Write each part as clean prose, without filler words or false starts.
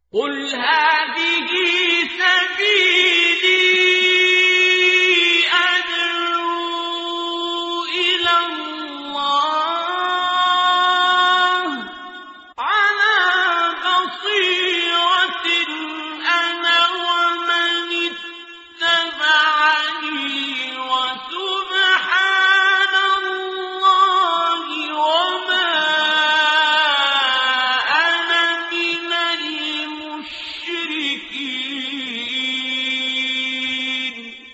قل هذه سبيلي أدعو إلى الله على بصيرة أنا ومن اتبعني وسبحان الله وما أنا من المشركين.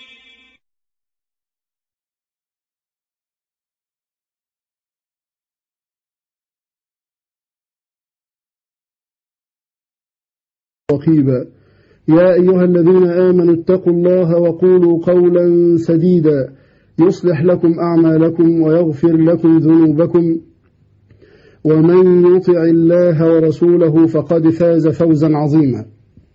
رقيبا. يا أيها الذين آمنوا اتقوا الله وقولوا قولا سديدا يصلح لكم أعمالكم ويغفر لكم ذنوبكم ومن يطع الله ورسوله فقد فاز فوزا عظيما.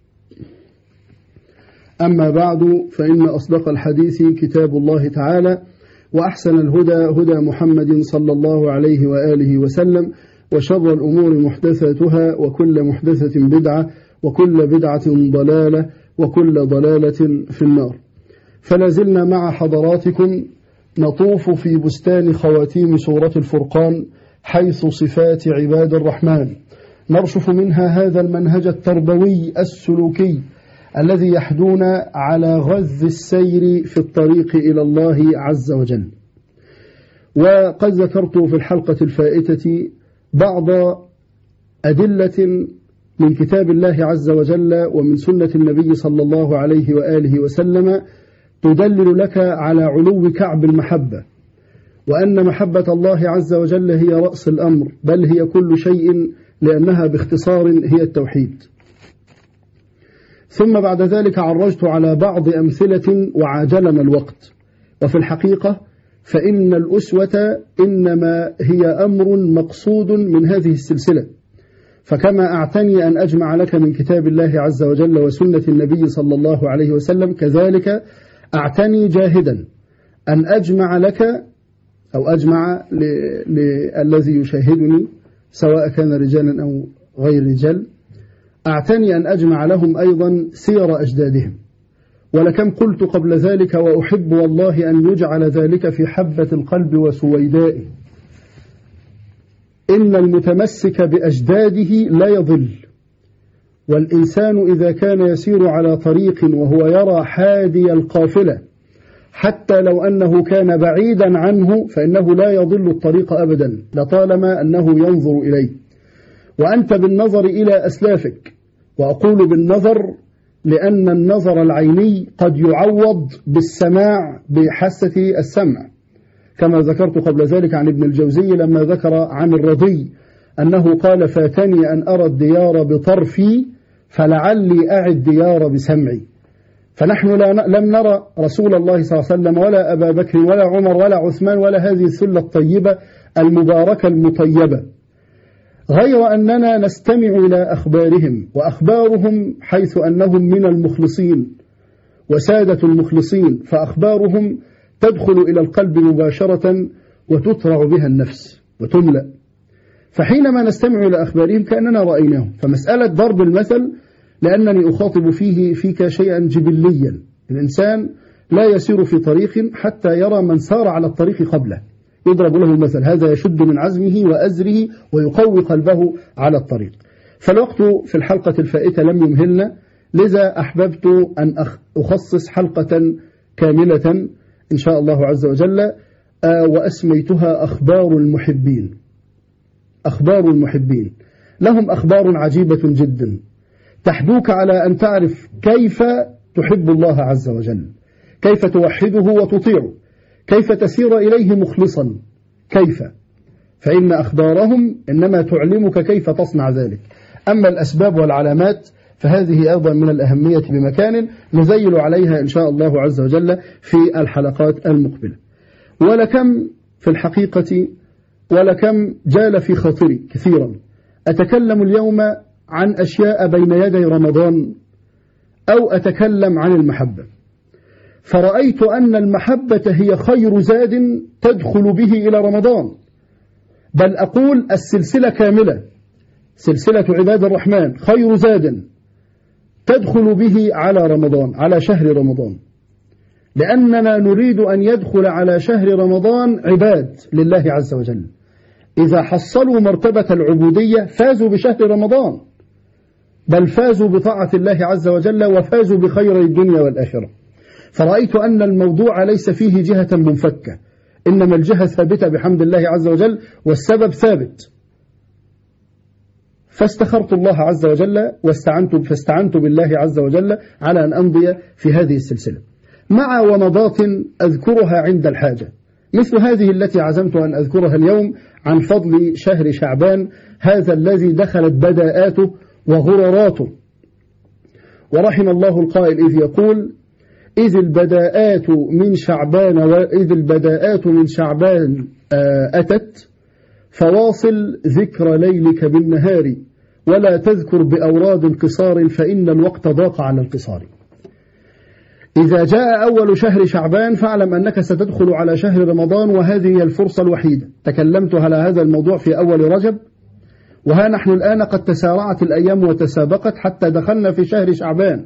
أما بعد، فإن أصدق الحديث كتاب الله تعالى، وأحسن الهدى هدى محمد صلى الله عليه وآله وسلم، وشر الأمور محدثاتها، وكل محدثة بدعة، وكل بدعة ضلالة، وكل ضلالة في النار. فلازلنا مع حضراتكم نطوف في بستان خواتيم سورة الفرقان، حيث صفات عباد الرحمن، نرشف منها هذا المنهج التربوي السلوكي الذي يحدونا على غذ السير في الطريق إلى الله عز وجل. وقد ذكرت في الحلقة الفائتة بعض أدلة من كتاب الله عز وجل ومن سنة النبي صلى الله عليه وآله وسلم تدلل لك على علو كعب المحبة، وأن محبة الله عز وجل هي رأس الأمر، بل هي كل شيء، لأنها باختصار هي التوحيد. ثم بعد ذلك عرجت على بعض أمثلة وعاجلنا الوقت. وفي الحقيقة فإن الأسوة إنما هي أمر مقصود من هذه السلسلة، فكما أعتني أن أجمع لك من كتاب الله عز وجل وسنة النبي صلى الله عليه وسلم، كذلك أعتني جاهدا أن أجمع لك أو أجمع للذي يشاهدني سواء كان رجالا أو غير رجال، أعتني أن أجمع لهم أيضا سير أجدادهم. ولكم قلت قبل ذلك، وأحب والله أن يجعل ذلك في حبة القلب وسويدائه، إن المتمسك بأجداده لا يضل. والإنسان إذا كان يسير على طريق وهو يرى حادي القافلة، حتى لو أنه كان بعيدا عنه، فإنه لا يضل الطريق أبدا لطالما أنه ينظر إليه. وأنت بالنظر إلى أسلافك، وأقول بالنظر لأن النظر العيني قد يعوض بالسماع بحاسة السمع، كما ذكرت قبل ذلك عن ابن الجوزي لما ذكر عن الرضي أنه قال: فاتني أن أرى الديار بطرفي فلعلي أعي الديار بسمعي. فنحن لم نرى رسول الله صلى الله عليه وسلم ولا أبا بكر ولا عمر ولا عثمان ولا هذه السلة الطيبة المباركة المطيبة، غير أننا نستمع إلى أخبارهم، وأخبارهم حيث أنهم من المخلصين وسادة المخلصين، فأخبارهم تدخل إلى القلب مباشرة وتطرع بها النفس وتملأ. فحينما نستمع إلى أخبارهم كأننا رأيناهم. فمسألة ضرب المثل لأنني أخاطب فيك شيئا جبليا. الإنسان لا يسير في طريق حتى يرى من سار على الطريق قبله، يضرب له المثل، هذا يشد من عزمه وأزره ويقوي قلبه على الطريق. فالوقت في الحلقة الفائتة لم يمهلنا، لذا أحببت أن أخصص حلقة كاملة إن شاء الله عز وجل، وأسميتها أخبار المحبين. أخبار المحبين لهم أخبار عجيبة جدا تحدوك على أن تعرف كيف تحب الله عز وجل، كيف توحده وتطيعه، كيف تسير إليه مخلصا، كيف. فإن أخبارهم إنما تعلمك كيف تصنع ذلك. أما الأسباب والعلامات فهذه أيضا من الأهمية بمكان نزيل عليها إن شاء الله عز وجل في الحلقات المقبلة. ولكم في الحقيقة ولكم جال في خاطري كثيرا أتكلم اليوم عن أشياء بين يدي رمضان، أو أتكلم عن المحبة، فرأيت أن المحبة هي خير زاد تدخل به إلى رمضان، بل أقول السلسلة كاملة، سلسلة عباد الرحمن خير زاد تدخل به على رمضان، على شهر رمضان، لأننا نريد أن يدخل على شهر رمضان عباد لله عز وجل. إذا حصلوا مرتبة العبودية فازوا بشهر رمضان، بل فازوا بطاعة الله عز وجل وفازوا بخير الدنيا والآخرة. فرأيت أن الموضوع ليس فيه جهة منفكة، إنما الجهة ثابتة بحمد الله عز وجل والسبب ثابت. فاستخرت الله عز وجل فاستعنت بالله عز وجل على أن أمضي في هذه السلسلة مع ومضات أذكرها عند الحاجة، مثل هذه التي عزمت أن أذكرها اليوم عن فضل شهر شعبان، هذا الذي دخلت بداءاته وغرراته. ورحم الله القائل إذ يقول: إذ البداءات من شعبان أتت، فواصل ذكر ليلك بالنهار، ولا تذكر بأوراد انقصار، فإن الوقت ضاق على القصار. إذا جاء أول شهر شعبان فاعلم أنك ستدخل على شهر رمضان، وهذه هي الفرصة الوحيدة. تكلمت على هذا الموضوع في أول رجب، وها نحن الآن قد تسارعت الأيام وتسابقت حتى دخلنا في شهر شعبان.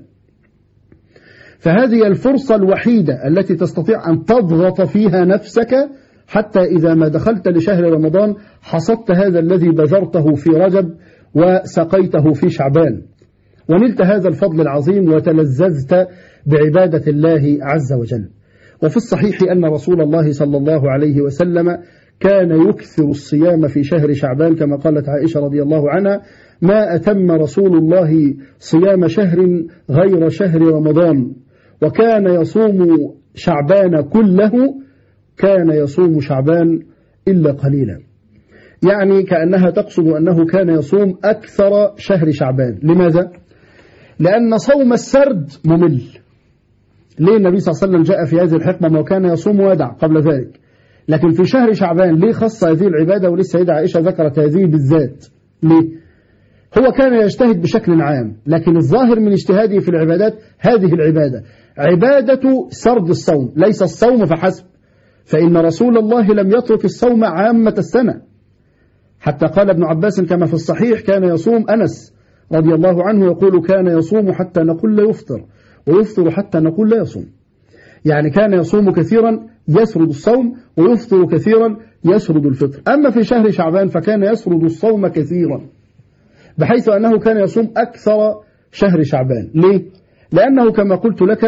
فهذه الفرصة الوحيدة التي تستطيع أن تضغط فيها نفسك حتى إذا ما دخلت لشهر رمضان حصدت هذا الذي بذرته في رجب وسقيته في شعبان، ونلت هذا الفضل العظيم وتلذذت بعبادة الله عز وجل. وفي الصحيح أن رسول الله صلى الله عليه وسلم كان يكثر الصيام في شهر شعبان، كما قالت عائشة رضي الله عنها: ما أتم رسول الله صيام شهر غير شهر رمضان، وكان يصوم شعبان كله، كان يصوم شعبان إلا قليلا. يعني كأنها تقصد أنه كان يصوم أكثر شهر شعبان. لماذا؟ لأن صوم السرد ممل. ليه النبي صلى الله عليه وسلم جاء في هذه الحكمة وكان يصوم ويدع قبل ذلك، لكن في شهر شعبان ليه خص هذه العبادة؟ وللسيدة عائشة ذكرت هذه بالذات. ليه؟ هو كان يجتهد بشكل عام، لكن الظاهر من اجتهاده في العبادات هذه العبادة، عبادة سرد الصوم، ليس الصوم فحسب، فإن رسول الله لم يترك الصوم عامة السنة. حتى قال ابن عباس كما في الصحيح: كان يصوم أنس رضي الله عنه يقول: كان يصوم حتى نقول لا يفطر، ويفطر حتى نقول لا يصوم. يعني كان يصوم كثيرا يسرد الصوم، ويفطر كثيرا يسرد الفطر. أما في شهر شعبان فكان يسرد الصوم كثيرا، بحيث أنه كان يصوم أكثر شهر شعبان. ليه؟ لأنه كما قلت لك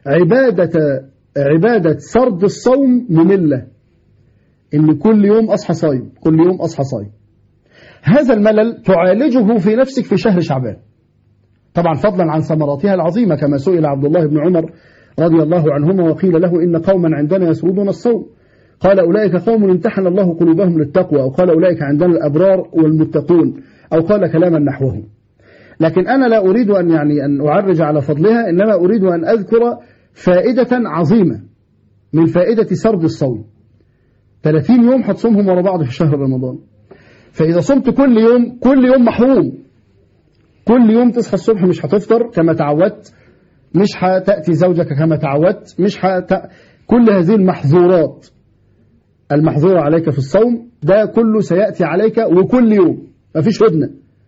عبادة سرد الصوم مملة، إن كل يوم أصحى صايم، كل يوم أصحى صايم. هذا الملل تعالجه في نفسك في شهر شعبان، طبعا فضلا عن ثمراتها العظيمة، كما سئل عبد الله بن عمر رضي الله عنهما وقيل له: إن قوما عندنا يسردون الصوم، قال: أولئك قوم امتحن الله قلوبهم للتقوى، أو قال: أولئك عندنا الأبرار والمتقون، أو قال كلاما نحوه. لكن أنا لا أريد أن أعرج على فضلها، إنما أريد أن أذكر فائدة عظيمة من فائدة سرد الصوم. 30 يوم هتصومهم ورا بعض في شهر رمضان، فإذا صمت كل يوم محروم. كل يوم تصحى الصبح مش هتفطر كما تعودت، مش هتأتي زوجك كما تعودت، كل هذه المحظورات المحظورة عليك في الصوم ده كله سيأتي عليك، وكل يوم مفيش هدنة.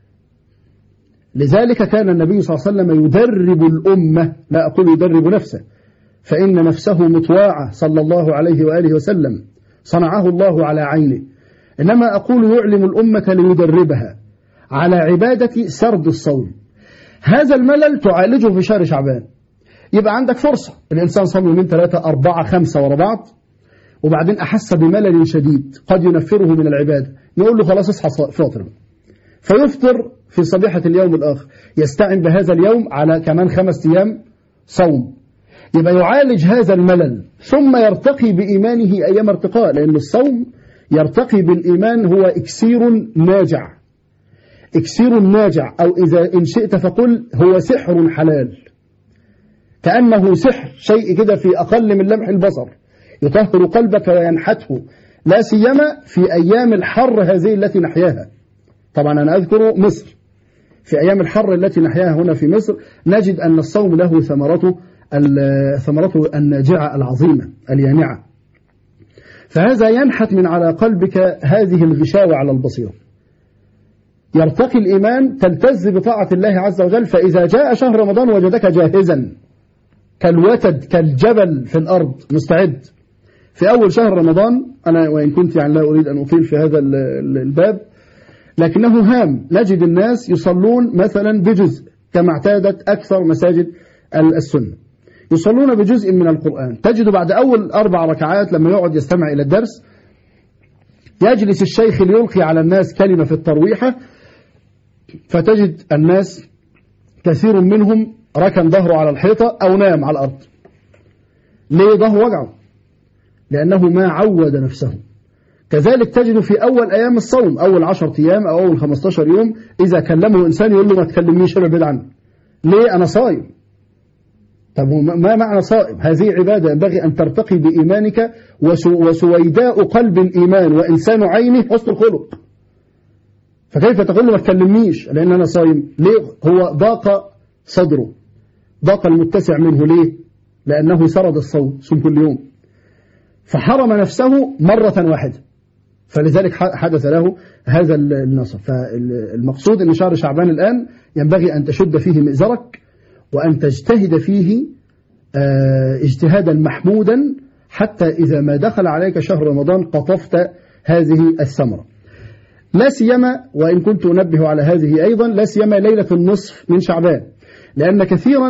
لذلك كان النبي صلى الله عليه وسلم يدرب الأمة، لا أقول يدرب نفسه، فإن نفسه مطواعة صلى الله عليه وآله وسلم، صنعه الله على عينه، إنما أقول يعلم الأمة ليدربها على عبادة سرد الصوم. هذا الملل تعالجه في شهر شعبان. يبقى عندك فرصة، الإنسان صام يومين 3 4 5 ورا بعض، وبعدين أحس بملل شديد قد ينفره من العبادة، نقول له خلاص اصحى فاطر، فيفطر في صبيحة اليوم الآخر، يستعن بهذا اليوم على كمان 5 أيام صوم. يبقى يعالج هذا الملل، ثم يرتقي بإيمانه أيام ارتقاء، لأن الصوم يرتقي بالإيمان، هو إكسير ناجع، إكسير ناجع، أو إذا إن شئت فقل هو سحر حلال، كأنه سحر، شيء كده في أقل من لمح البصر يطهر قلبك وينحته، لا سيما في أيام الحر هذه التي نحياها. طبعا أنا أذكر مصر، في أيام الحر التي نحياها هنا في مصر نجد أن الصوم له ثمرته الناجعة العظيمة اليانعة، فهذا ينحت من على قلبك هذه الغشاوة على البصيرة. يرتقي الإيمان تلتز بطاعة الله عز وجل. فإذا جاء شهر رمضان وجدك جاهزا كالوتد كالجبل في الأرض مستعد. في أول شهر رمضان، أنا وإن كنت يعني لا أريد أن أطيل في هذا الباب، لكنه هام، نجد الناس يصلون مثلا بجزء كما اعتادت أكثر مساجد السنة، يصلون بجزء من القرآن. تجد بعد أول 4 ركعات لما يقعد يستمع إلى الدرس يجلس الشيخ ليلقي على الناس كلمة في الترويحة، فتجد الناس كثير منهم ركن ظهره على الحيطة أو نام على الأرض. ليه ظهره وجعه؟ لأنه ما عود نفسه. كذلك تجد في أول أيام الصوم، أول 10 أيام أو أول 15 يوم، إذا كلمه إنسان يقول له ما تكلمنيش أنا بعيد عنه. ليه؟ أنا صائم. طب ما معنى صائم؟ هذه عبادة ينبغي أن ترتقي بإيمانك، وسويداء قلب الإيمان وإنسان عينه حسن الخلق. فكيف تقول له ما تكلمنيش لأن أنا صائم؟ ليه؟ هو ضاق صدره، ضاق المتسع منه. ليه؟ لأنه سرد الصوم، صوم كل يوم، فحرم نفسه مرة واحدة، فلذلك حدث له هذا النصب. فالمقصود أن شهر شعبان الآن ينبغي أن تشد فيه مئزرك وأن تجتهد فيه اجتهادا محمودا، حتى إذا ما دخل عليك شهر رمضان قطفت هذه الثمرة. لا سيما، وإن كنت أنبه على هذه أيضا، لا سيما ليلة النصف من شعبان، لأن كثيرا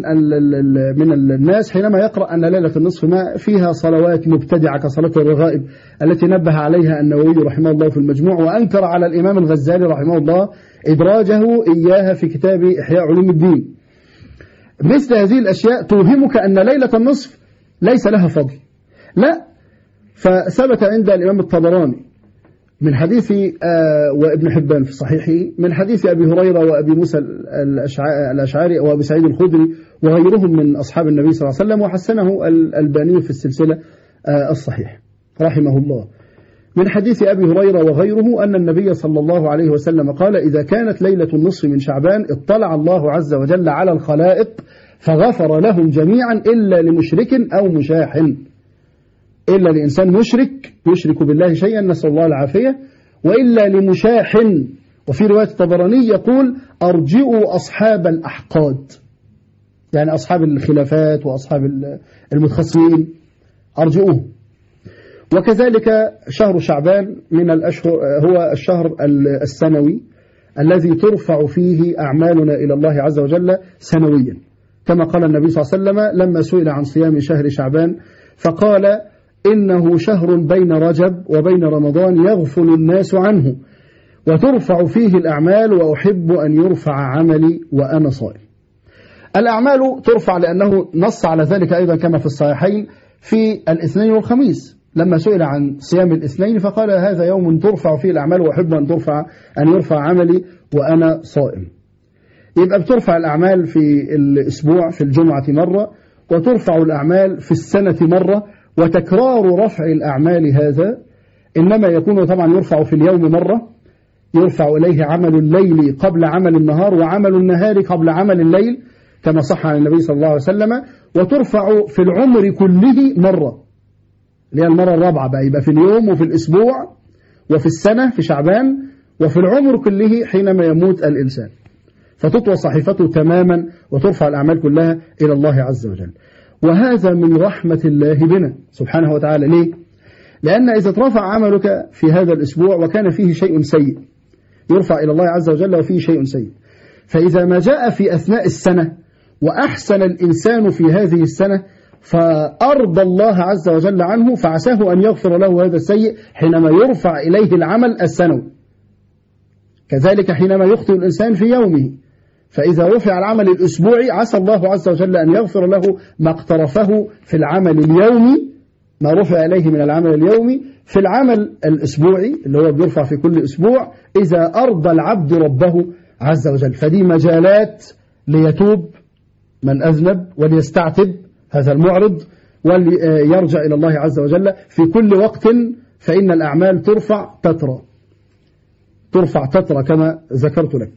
من الناس حينما يقرأ أن ليلة النصف ما فيها صلوات مبتدعة كصلاة الرغائب التي نبه عليها النووي رحمه الله في المجموع، وأنكر على الإمام الغزالي رحمه الله إدراجه إياها في كتاب إحياء علوم الدين. مثل هذه الأشياء توهمك أن ليلة النصف ليس لها فضل. لا، فثبت عند الإمام الطبراني من حديث وابن حبان في صحيحه من حديث أبي هريرة وأبي موسى الأشعري وأبي سعيد الخدري وغيرهم من أصحاب النبي صلى الله عليه وسلم، وحسنه الألباني في السلسلة الصحيح رحمه الله، من حديث أبي هريرة وغيره أن النبي صلى الله عليه وسلم قال: إذا كانت ليلة النصف من شعبان اطلع الله عز وجل على الخلائق فغفر لهم جميعا إلا لمشرك أو مشاح، إلا لإنسان مشرك يشرك بالله شيئا نسأل الله العافية، وإلا لمشاح. وفي رواية الطبراني يقول: أرجئوا أصحاب الأحقاد، يعني أصحاب الخلافات وأصحاب المتخصمين، أرجئوه. وكذلك شهر شعبان من الأشهر هو الشهر السنوي الذي ترفع فيه أعمالنا إلى الله عز وجل سنويا، كما قال النبي صلى الله عليه وسلم لما سئل عن صيام شهر شعبان فقال: إنه شهر بين رجب وبين رمضان يغفل الناس عنه وترفع فيه الأعمال وأحب أن يرفع عملي وأنا صائم. الأعمال ترفع لأنه نص على ذلك أيضا كما في الصحيحين في الاثنين والخميس، لما سئل عن صيام الاثنين فقال: هذا يوم ترفع فيه الأعمال وأحب أن يرفع عملي وأنا صائم. يبقى بترفع الأعمال في الأسبوع في الجمعة مرة، وترفع الأعمال في السنة مرة. وتكرار رفع الأعمال هذا إنما يكون طبعا يرفع في اليوم مرة، يرفع إليه عمل الليل قبل عمل النهار وعمل النهار قبل عمل الليل كما صح عن النبي صلى الله عليه وسلم. وترفع في العمر كله مرة، اللي هي المرة الرابعة بقى، يبقى في اليوم وفي الأسبوع وفي السنة في شعبان وفي العمر كله حينما يموت الإنسان، فتطوى صحيفته تماما وترفع الأعمال كلها إلى الله عز وجل. وهذا من رحمة الله بنا سبحانه وتعالى. ليه؟ لأن إذا ترفع عملك في هذا الأسبوع وكان فيه شيء سيء يرفع إلى الله عز وجل وفيه شيء سيء، فإذا ما جاء في أثناء السنة وأحسن الإنسان في هذه السنة فأرضى الله عز وجل عنه، فعساه أن يغفر له هذا السيء حينما يرفع إليه العمل السنوي. كذلك حينما يخطئ الإنسان في يومه، فإذا رفع العمل الأسبوعي عسى الله عز وجل أن يغفر له ما اقترفه في العمل اليومي، ما رفع إليه من العمل اليومي في العمل الأسبوعي اللي هو بيرفع في كل أسبوع، إذا أرضى العبد ربه عز وجل. فدي مجالات ليتوب من أذنب وليستعتب هذا المعرض وليرجع إلى الله عز وجل في كل وقت، فإن الأعمال ترفع تترى كما ذكرت لك.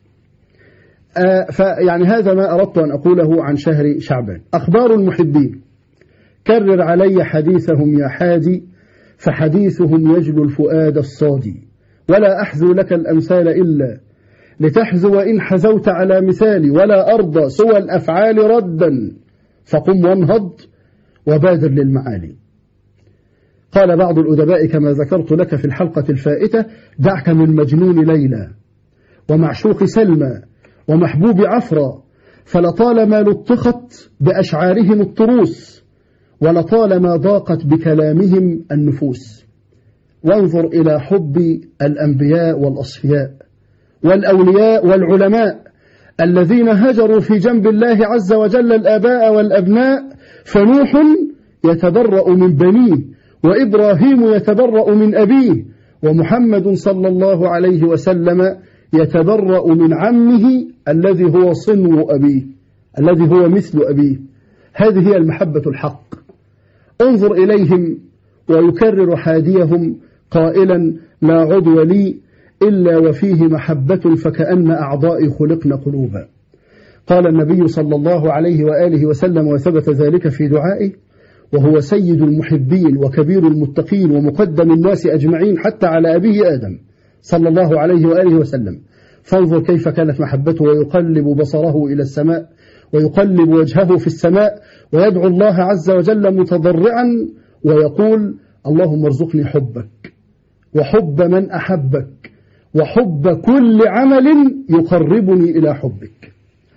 فيعني هذا ما أردت أن أقوله عن شهر شعبان. أخبار المحبين: كرر علي حديثهم يا حادي، فحديثهم يجلو الفؤاد الصادي، ولا أحذو لك الأمثال إلا لتحذو إن حذوت على مثالي، ولا أرضى سوى الأفعال ردا، فقم وانهض وبادر للمعالي. قال بعض الأدباء كما ذكرت لك في الحلقة الفائتة: دعك من مجنون ليلى ومعشوق سلمى ومحبوب عفرة، فلطالما لطخت بأشعارهم الطروس، ولطالما ضاقت بكلامهم النفوس. وانظر إلى حب الأنبياء والأصفياء والأولياء والعلماء الذين هجروا في جنب الله عز وجل الآباء والأبناء، فنوح يتبرأ من بنيه، وإبراهيم يتبرأ من أبيه، ومحمد صلى الله عليه وسلم يتبرأ من عمه الذي هو صنو أبيه، الذي هو مثل أبيه. هذه هي المحبة الحق. انظر إليهم ويكرر حاديهم قائلا: لا عضو لي إلا وفيه محبة فكأن أعضائي خلقن قلوبا. قال النبي صلى الله عليه وآله وسلم، وثبت ذلك في دعائه، وهو سيد المحبين وكبير المتقين ومقدم الناس أجمعين حتى على أبيه آدم صلى الله عليه وآله وسلم. فانظر كيف كانت محبته، ويقلب بصره إلى السماء ويقلب وجهه في السماء ويدعو الله عز وجل متضرعا ويقول: اللهم ارزقني حبك وحب من أحبك وحب كل عمل يقربني إلى حبك.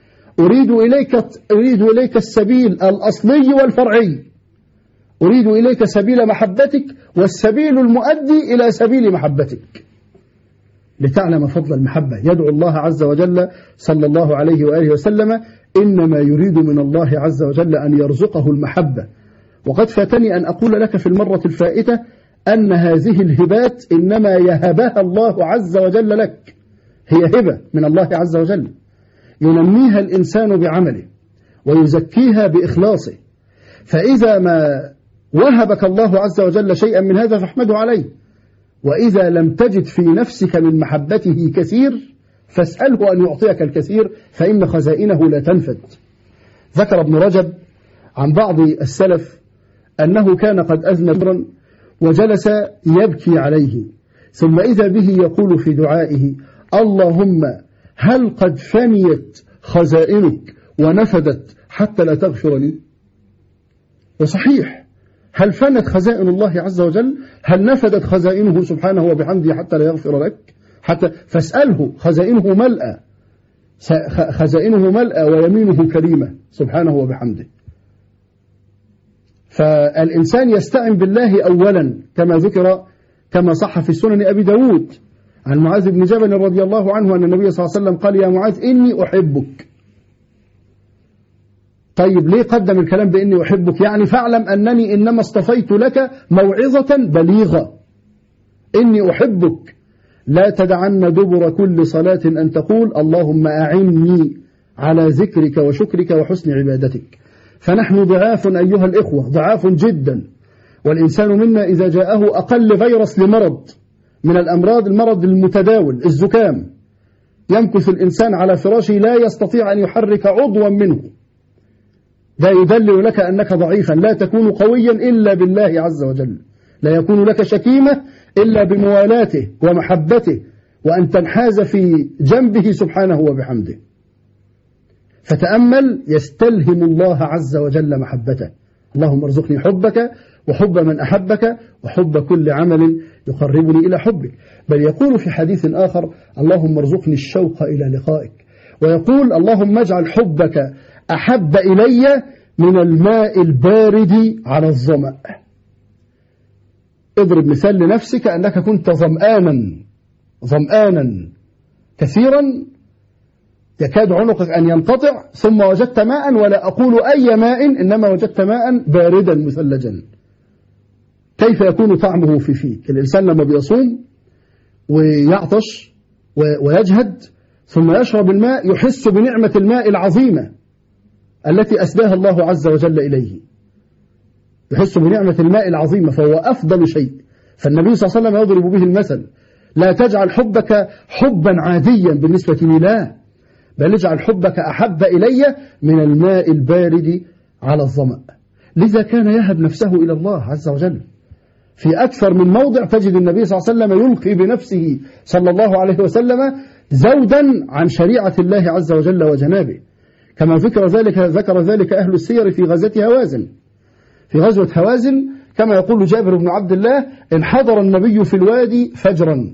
أريد إليك السبيل الأصلي والفرعي، أريد إليك سبيل محبتك والسبيل المؤدي إلى سبيل محبتك، لتعلم فضل المحبة. يدعو الله عز وجل صلى الله عليه وآله وسلم: إنما يريد من الله عز وجل أن يرزقه المحبة. وقد فاتني أن أقول لك في المرة الفائتة أن هذه الهبات إنما يهبها الله عز وجل لك، هي هبة من الله عز وجل ينميها الإنسان بعمله ويزكيها بإخلاصه. فإذا ما وهبك الله عز وجل شيئا من هذا فاحمده عليه، وإذا لم تجد في نفسك من محبته كثير فاسأله أن يعطيك الكثير، فإن خزائنه لا تنفد. ذكر ابن رجب عن بعض السلف أنه كان قد أذنب وجلس يبكي عليه، ثم إذا به يقول في دعائه: اللهم هل قد فنيت خزائنك ونفدت حتى لا تغفر لي؟ وصحيح، هل فنت خزائن الله عز وجل؟ هل نفدت خزائنه سبحانه وبحمده حتى لا يغفر لك؟ فاسأله، خزائنه ملأى، خزائنه ملأى ويمينه كريمة سبحانه وبحمده. فالإنسان يستعن بالله أولا كما ذكر كما صح في سنن أبي داود عن معاذ بن جبل رضي الله عنه أن النبي صلى الله عليه وسلم قال: يا معاذ إني أحبك. طيب ليه قدم الكلام بإني أحبك؟ يعني فاعلم أنني إنما اصطفيت لك موعظة بليغة، إني أحبك. لا تدعن دبر كل صلاة أن تقول: اللهم أعني على ذكرك وشكرك وحسن عبادتك. فنحن ضعاف أيها الإخوة، ضعاف جدا، والإنسان منا إذا جاءه أقل فيروس لمرض من الأمراض، المرض المتداول الزكام، يمكث الإنسان على فراشه لا يستطيع أن يحرك عضوا منه. لا يدلل لك أنك ضعيفا، لا تكون قويا إلا بالله عز وجل، لا يكون لك شكيمة إلا بموالاته ومحبته وأن تنحاز في جنبه سبحانه وبحمده. فتأمل، يستلهم الله عز وجل محبته. اللهم ارزقني حبك وحب من أحبك وحب كل عمل يقربني إلى حبك. بل يقول في حديث آخر: اللهم ارزقني الشوق إلى لقائك. ويقول: اللهم اجعل حبك أحب إلي من الماء البارد على الظمأ. اضرب مثال لنفسك أنك كنت ظمآنا كثيرا يكاد عنقك أن ينقطع، ثم وجدت ماء، ولا أقول أي ماء، إنما وجدت ماء باردا مثلجا. كيف يكون طعمه في فيك؟ الإنسان لما بيصوم ويعطش ويجهد ثم يشرب الماء يحس بنعمة الماء العظيمة التي أسداها الله عز وجل إليه، يحس بنعمة الماء العظيمة، فهو أفضل شيء. فالنبي صلى الله عليه وسلم يضرب به المثل: لا تجعل حبك حبا عاديا بالنسبة لي، لا، بل اجعل حبك أحب إلي من الماء البارد على الظمأ. لذا كان يهب نفسه إلى الله عز وجل، في أكثر من موضع تجد النبي صلى الله عليه وسلم يلقي بنفسه صلى الله عليه وسلم زودا عن شريعة الله عز وجل وجنابه، كما ذكر ذلك أهل السير في غزوة هوازن. في غزوة هوازن كما يقول جابر بن عبد الله: انحدر النبي في الوادي فجرا،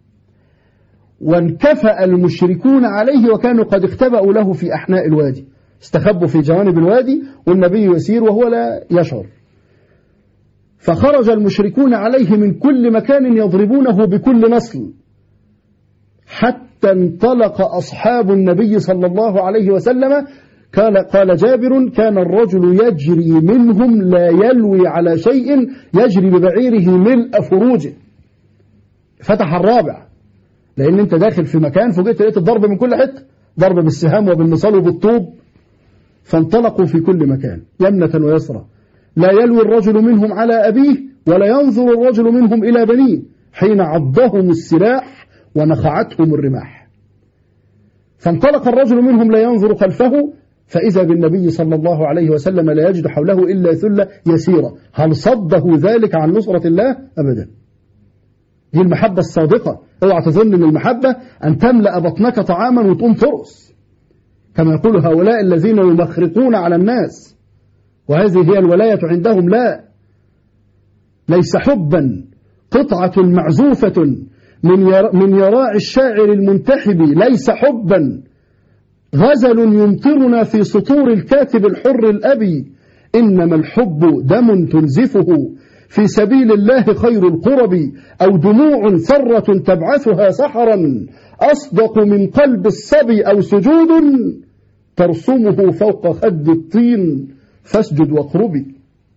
وانكفأ المشركون عليه وكانوا قد اختبأوا له في أحناء الوادي، استخبوا في جوانب الوادي والنبي يسير وهو لا يشعر، فخرج المشركون عليه من كل مكان يضربونه بكل نصل، حتى انطلق أصحاب النبي صلى الله عليه وسلم. قال جابر: كان الرجل يجري منهم لا يلوي على شيء، يجري ببعيره ملء فروجه. فتح الرابع، لأن أنت داخل في مكان فوجئت لقيت الضرب من كل حتة، ضرب بالسهام وبالنصال وبالطوب، فانطلقوا في كل مكان يمنة ويسرى، لا يلوي الرجل منهم على أبيه ولا ينظر الرجل منهم إلى بنيه، حين عضهم السلاح ونخعتهم الرماح. فانطلق الرجل منهم لا ينظر خلفه، فإذا بالنبي صلى الله عليه وسلم لا يجد حوله إلا ثلة يسيرة. هل صده ذلك عن نصرة الله؟ أبدا. دي المحبة الصادقة. اوعى تظن ان المحبة أن تملأ بطنك طعاما وتقوم ترقص، كما يقول هؤلاء الذين يمخرقون على الناس وهذه هي الولاية عندهم. لا، ليس حبا قطعة معزوفة من يراع الشاعر المنتحب، ليس حبا غزل يمطرنا في سطور الكاتب الحر الأبي، إنما الحب دم تنزفه في سبيل الله خير القرب، أو دموع ثرة تبعثها سحرا أصدق من قلب الصبي، أو سجود ترسمه فوق خد الطين فاسجد واقربي.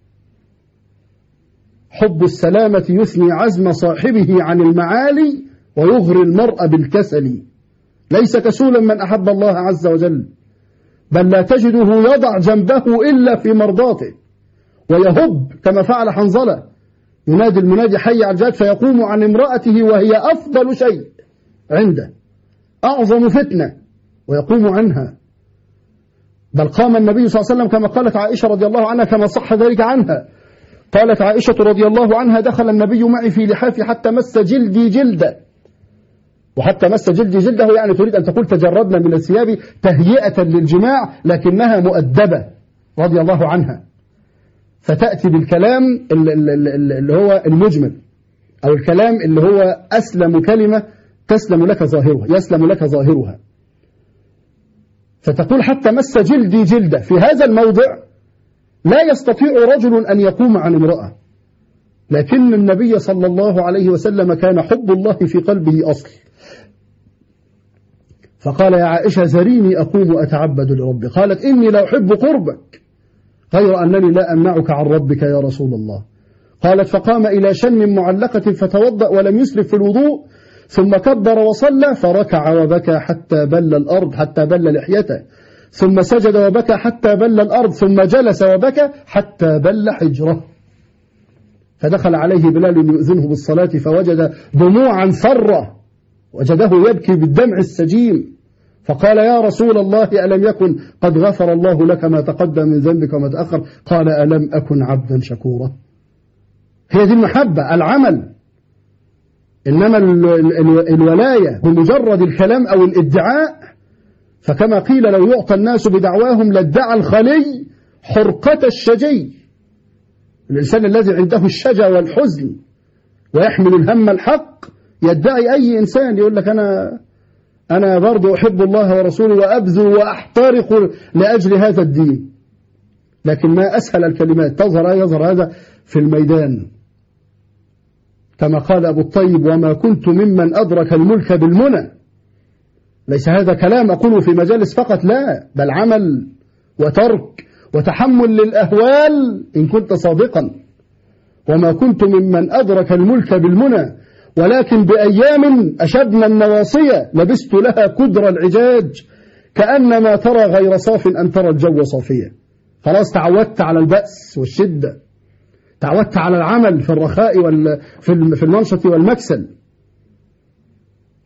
حب السلامة يثني عزم صاحبه عن المعالي ويغري المرء بالكسل، ليس كسولا من أحب الله عز وجل، بل لا تجده يضع جنبه إلا في مرضاته، ويهب كما فعل حنظلة، ينادي المنادي حي على الجهاد، فيقوم عن امرأته وهي أفضل شيء عنده، أعظم فتنة، ويقوم عنها. بل قام النبي صلى الله عليه وسلم كما قالت عائشة رضي الله عنها، كما صح ذلك عنها، قالت عائشة رضي الله عنها: دخل النبي معي في لحافي حتى مس جلدي جلده. وحتى مس جلدي جلده يعني تريد أن تقول تجردنا من الثياب تهيئة للجماع، لكنها مؤدبة رضي الله عنها، فتأتي بالكلام اللي هو المجمل، أو الكلام اللي هو أسلم كلمة تسلم لك ظاهرها، يسلم لك ظاهرها، فتقول حتى مس جلدي جلده. في هذا الموضع لا يستطيع رجل أن يقوم عن امرأة، لكن النبي صلى الله عليه وسلم كان حب الله في قلبه أصل، فقال: يا عائشة ذريني أقوم أتعبد لربي. قالت: إني لا أحب قربك، غير أنني لا أمنعك عن ربك يا رسول الله. قالت: فقام إلى شن معلقة فتوضأ ولم يسرف في الوضوء، ثم كبر وصلى، فركع وبكى حتى بل الأرض، حتى بل لحيته، ثم سجد وبكى حتى بل الأرض، ثم جلس وبكى حتى بل حجره. فدخل عليه بلال يؤذنه بالصلاة فوجد دموعا ثرة، وجده يبكي بالدمع السجيم، فقال: يا رسول الله ألم يكن قد غفر الله لك ما تقدم من ذنبك وما تأخر؟ قال: ألم أكن عبدا شكورا. هي دي المحبة، العمل. إنما الولاية بمجرد الكلام أو الادعاء، فكما قيل: لو يعطى الناس بدعواهم لادعى الخلي حرقة الشجي. الإنسان الذي عنده الشجا والحزن ويحمل الهم الحق يدعي أي إنسان، يقول لك أنا برضو أحب الله ورسوله وأبذل وأحترق لأجل هذا الدين. لكن ما أسهل الكلمات يظهر هذا في الميدان، كما قال أبو الطيب: وما كنت ممن أدرك الملك بالمنى. ليس هذا كلام أقوله في مجالس فقط، لا، بل عمل وترك وتحمل للأهوال إن كنت صادقا. وما كنت ممن أدرك الملك بالمنى، ولكن بأيام أشدنا النواصية لبست لها كدر العجاج، كأنما ترى غير صاف أن ترى الجو صافية. خلاص تعودت على البأس والشدة، تعودت على العمل في الرخاء في المنشط والمكسل.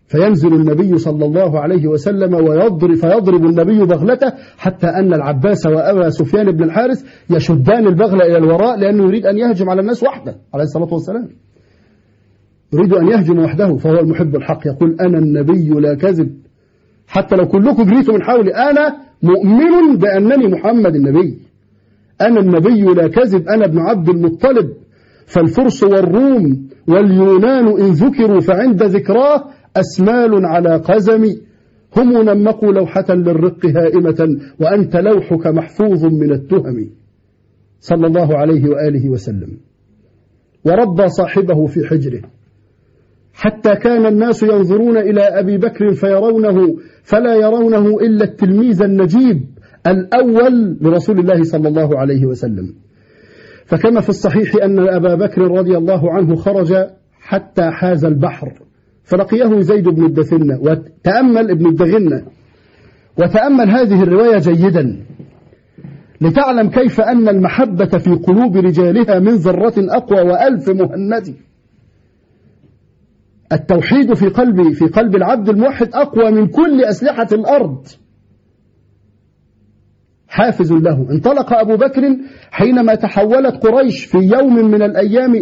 فينزل النبي صلى الله عليه وسلم فيضرب النبي بغلته، حتى أن العباس وأبا سفيان بن الحارث يشدان البغلة إلى الوراء، لأنه يريد أن يهجم على الناس وحده عليه الصلاة والسلام، يريد أن يهجم وحده. فهو المحب الحق يقول أنا النبي لا كذب، حتى لو كلكم جريتوا من حولي أنا مؤمن بأنني محمد النبي، أنا النبي لا كذب، أنا ابن عبد المطلب. فالفرس والروم واليونان إن ذكروا فعند ذكراه أسمال على قزم، هم نمقوا لوحة للرق هائمة وأنت لوحك محفوظ من التهم، صلى الله عليه وآله وسلم. وربى صاحبه في حجره، حتى كان الناس ينظرون إلى أبي بكر فلا يرونه إلا التلميذ النجيب الأول لرسول الله صلى الله عليه وسلم. فكما في الصحيح أن أبا بكر رضي الله عنه خرج حتى حاز البحر فلقيه زيد بن الدثنة وتأمل هذه الرواية جيدا لتعلم كيف أن المحبة في قلوب رجالها من ذرة أقوى وألف مهند. التوحيد في قلب العبد الموحد أقوى من كل أسلحة الأرض. حافز له. انطلق أبو بكر حينما تحولت قريش في يوم من الأيام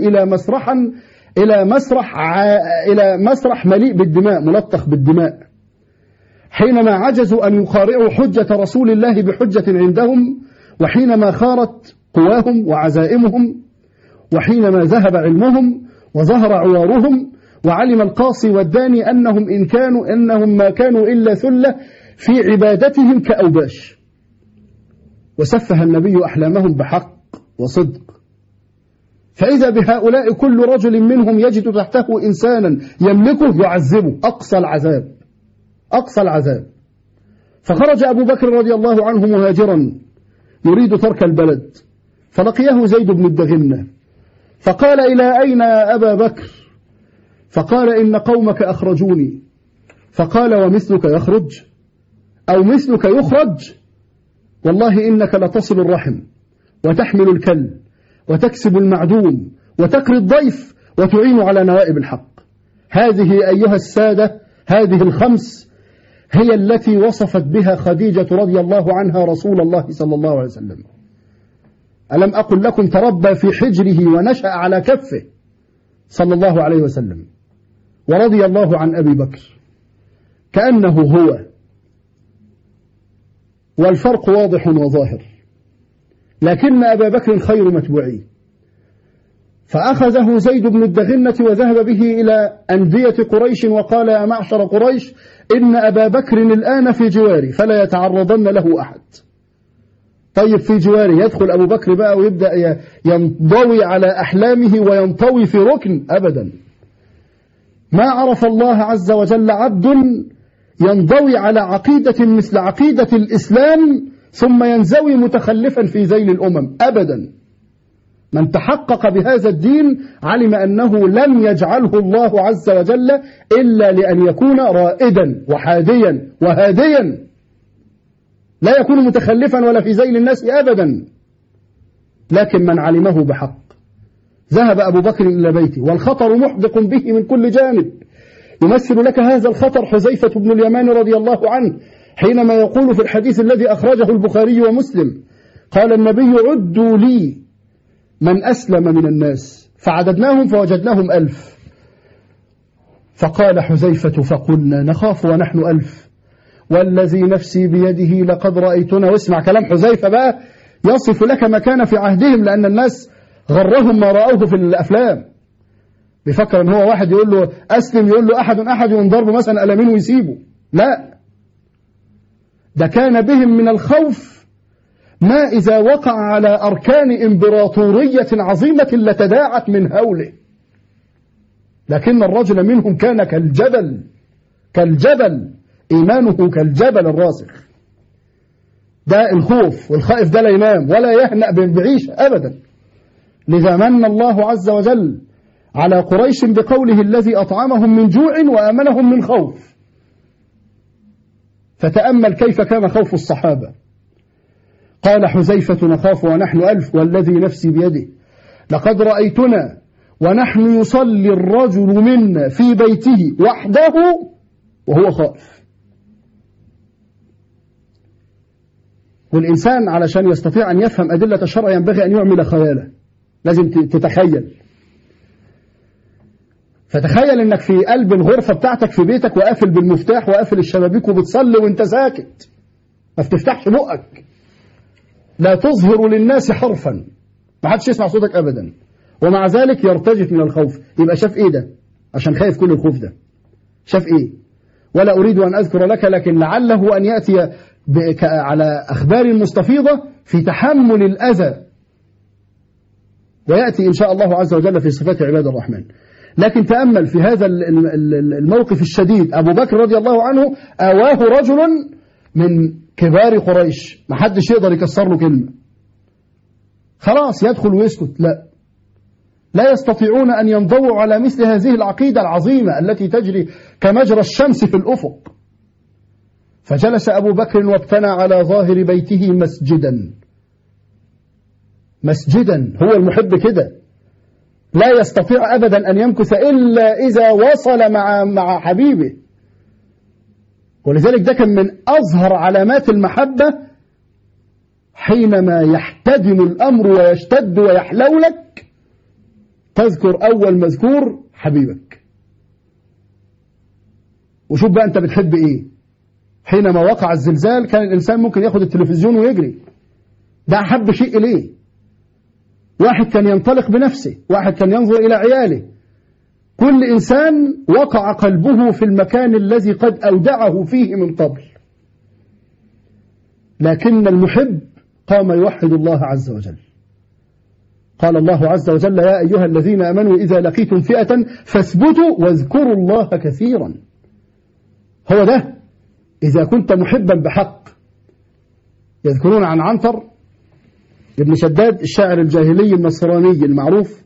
إلى مسرح مليء بالدماء، ملطخ بالدماء، حينما عجزوا أن يقارعوا حجة رسول الله بحجة عندهم، وحينما خارت قواهم وعزائمهم، وحينما ذهب علمهم وظهر عوارهم، وعلم القاصي والداني أنهم ما كانوا إلا ثلة في عبادتهم كأوباش، وسفه النبي أحلامهم بحق وصدق. فإذا بهؤلاء كل رجل منهم يجد تحته إنسانا يملكه يعذبه أقصى العذاب. فخرج أبو بكر رضي الله عنه مهاجرا يريد ترك البلد، فلقيه زيد بن الدغنة فقال إلى أين يا أبا بكر؟ فقال إن قومك أخرجوني. فقال ومثلك يخرج أو مثلك يخرج؟ والله إنك لتصل الرحم وتحمل الكل وتكسب المعدوم وتقري الضيف وتعين على نوائب الحق. هذه أيها السادة، هذه الخمس هي التي وصفت بها خديجة رضي الله عنها رسول الله صلى الله عليه وسلم. ألم أقل لكم تربى في حجره ونشأ على كفه صلى الله عليه وسلم، ورضي الله عن أبي بكر كأنه هو. والفرق واضح وظاهر، لكن أبا بكر خير متبوعي. فأخذه زيد بن الدغنة وذهب به إلى أندية قريش وقال يا معشر قريش إن أبا بكر الآن في جواري فلا يتعرضن له أحد. طيب في جواري يدخل أبو بكر بقى ويبدأ ينضوي على أحلامه وينطوي في ركن؟ أبدا. ما عرف الله عز وجل عبد ينضوي على عقيدة مثل عقيدة الإسلام ثم ينزوي متخلفا في ذيل الأمم أبدا. من تحقق بهذا الدين علم أنه لم يجعله الله عز وجل إلا لأن يكون رائدا وحاديا وهاديا، لا يكون متخلفا ولا في ذيل الناس أبدا. لكن من علمه بحق. ذهب أبو بكر إلى بيته والخطر محدق به من كل جانب. يمثل لك هذا الخطر حذيفة بن اليمان رضي الله عنه حينما يقول في الحديث الذي أخرجه البخاري ومسلم قال النبي عدوا لي من أسلم من الناس، فعددناهم فوجدناهم 1000. فقال حذيفة فقلنا نخاف ونحن 1000 والذي نفسي بيده لقد رأيتنا. واسمع كلام حذيفة بقى يصف لك ما كان في عهدهم، لأن الناس غرهم ما رأوه في الأفلام. بيفكر ان هو واحد يقول له أسلم يقول له أحد ينضربه مثلا ألمين ويسيبه. لا، ده كان بهم من الخوف ما إذا وقع على أركان إمبراطورية عظيمة لتداعت من هوله. لكن الرجل منهم كان كالجبل إيمانه كالجبل الراسخ. ده الخوف، والخائف ده لا ينام ولا يهنأ بعيش أبدا. لذا من الله عز وجل على قريش بقوله الذي أطعمهم من جوع وآمنهم من خوف. فتأمل كيف كان خوف الصحابة. قال حذيفة نخاف ونحن 1000 والذي نفسي بيده لقد رأيتنا ونحن يصلي الرجل منا في بيته وحده وهو خائف. والإنسان علشان يستطيع أن يفهم أدلة الشرع ينبغي أن يعمل خياله، لازم تتخيل. فتخيل أنك في قلب الغرفة بتاعتك في بيتك وقافل بالمفتاح وقافل الشبابيك وبتصلي وانت ساكت، ما بتفتحش بقك، لا تظهر للناس حرفا، ما حدش يسمع صوتك أبدا، ومع ذلك يرتجف من الخوف. يبقى شاف إيه ده؟ عشان خايف كل الخوف ده شاف إيه؟ ولا أريد أن أذكر لك، لكن لعله أن يأتي على أخبار المستفيضة في تحمل الأذى، ويأتي إن شاء الله عز وجل في صفات عباد الرحمن. لكن تأمل في هذا الموقف الشديد. أبو بكر رضي الله عنه آواه رجل من كبار قريش، ما حدش يقدر يكسر له كلمة، خلاص يدخل ويسكت. لا يستطيعون أن ينضووا على مثل هذه العقيدة العظيمة التي تجري كمجرى الشمس في الأفق. فجلس أبو بكر وابتنى على ظاهر بيته مسجدا. هو المحب كده لا يستطيع أبدا أن يمكث إلا إذا وصل مع حبيبه. ولذلك ده كان من أظهر علامات المحبة، حينما يحتدم الأمر ويشتد ويحلولك تذكر أول مذكور حبيبك. وشوف بقى أنت بتحب إيه. حينما وقع الزلزال كان الإنسان ممكن ياخد التلفزيون ويجري، ده أحب شيء إليه. واحد كان ينطلق بنفسه، واحد كان ينظر إلى عياله، كل إنسان وقع قلبه في المكان الذي قد أودعه فيه من قبل. لكن المحب قام يوحد الله عز وجل. قال الله عز وجل: يا أيها الذين آمنوا إذا لقيتم فئة فاثبتوا واذكروا الله كثيرا. هو ده إذا كنت محبا بحق. يذكرون عن عنتر ابن شداد الشاعر الجاهلي النصراني المعروف،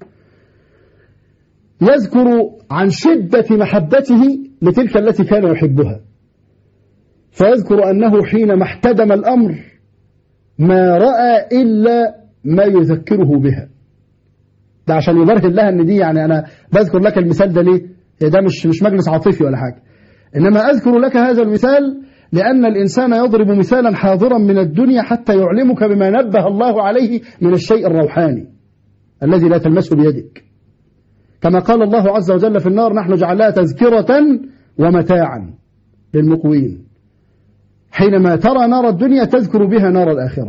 يذكر عن شدة محبته لتلك التي كان يحبها، فيذكر أنه حينما احتدم الأمر ما رأى إلا ما يذكره بها. ده عشان يبرهن لها أن دي، يعني أنا بذكر لك المثال ده ليه؟ ده مش مجلس عاطفي ولا حاجة، إنما أذكر لك هذا المثال لأن الإنسان يضرب مثالا حاضرا من الدنيا حتى يعلمك بما نبه الله عليه من الشيء الروحاني الذي لا تلمسه بيدك. كما قال الله عز وجل في النار: نحن جعلها تذكرة ومتاعا للمقوين. حينما ترى نار الدنيا تذكر بها نار الآخرة.